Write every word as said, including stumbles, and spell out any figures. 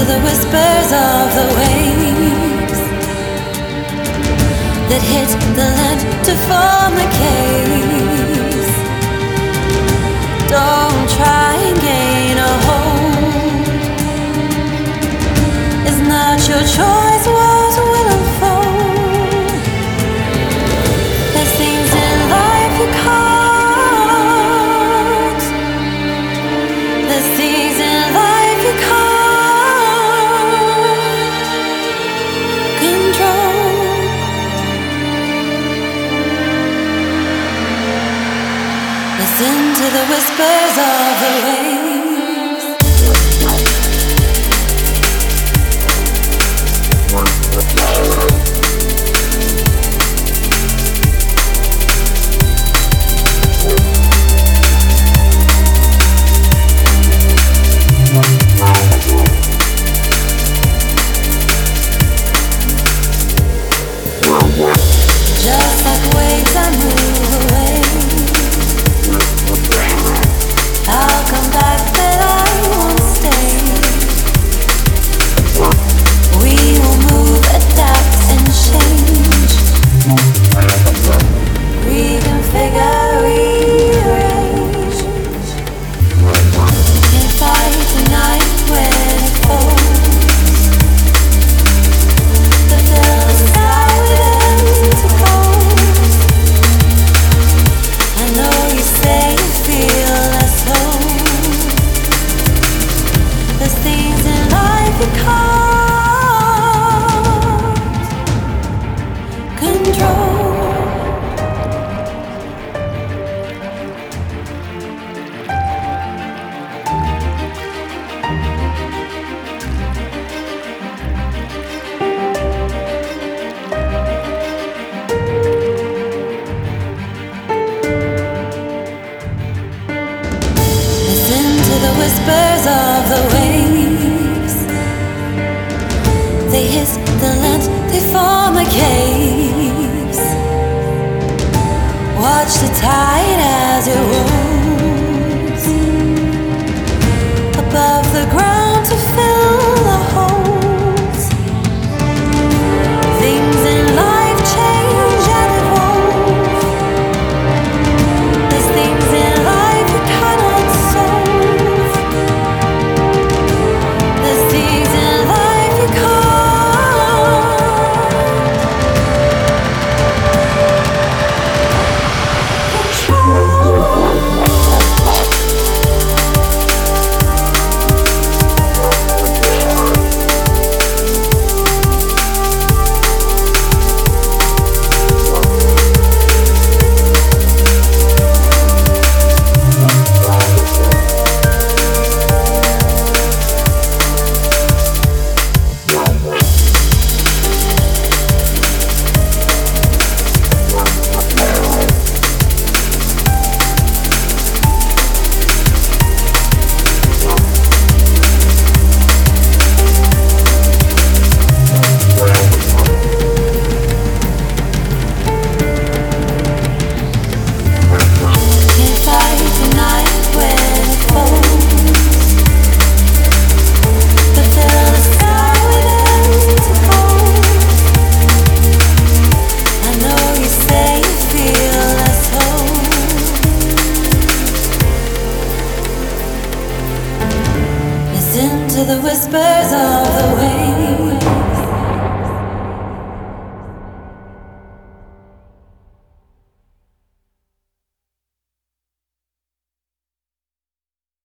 the whispers of the waves that hit the land to form a case. Don't try and gain a hold. It's not your choice, walls will unfold. There's things in life you can't. There's things in life you can't control. Listen to the whispers of the waves. Just like waves I move away, I'll come back but I won't stay. We will move, adapt and change. Reconfigure, rearrange. Can't fight tonight when it falls. To fill the sky with empty holes. I know you say you feel less whole. There's things in life you can't control. Listen to the whispers of the waves. They hiss the land, they form a caves. Watch the tide as it rolls above the ground to fill the holes. Things in life change and evolve. There's things in life you cannot solve. There's things in life you can't to the whispers of the waves.